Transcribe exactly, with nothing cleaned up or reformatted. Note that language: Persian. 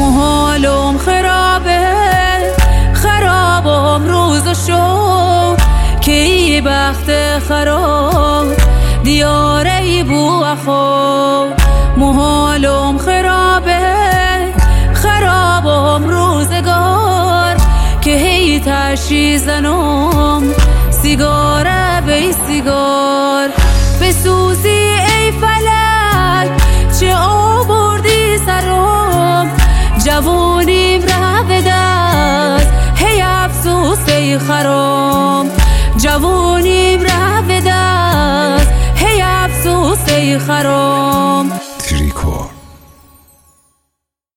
محالم خرابه خرابم روز شو که ای بخت خراب دیاره بو اخو. محالم خرابه خرابم روزگار که هی تشی زنم سیگاره بی سیگار. بسوزی ای فلک چه آوردی سرم جوانیم ره به دست هی افسوس ای خرام. جوانیم ره به دست هی افسوس ای خرام.